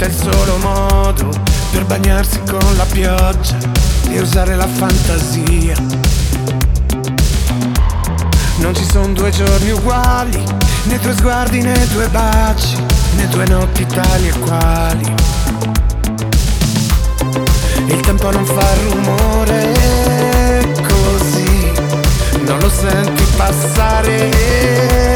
è il solo modo per bagnarsi con la pioggia e usare la fantasia. Non ci sono due giorni uguali, né due sguardi né due baci, né due notti tali e quali. Il tempo non fa rumore così, non lo senti passare.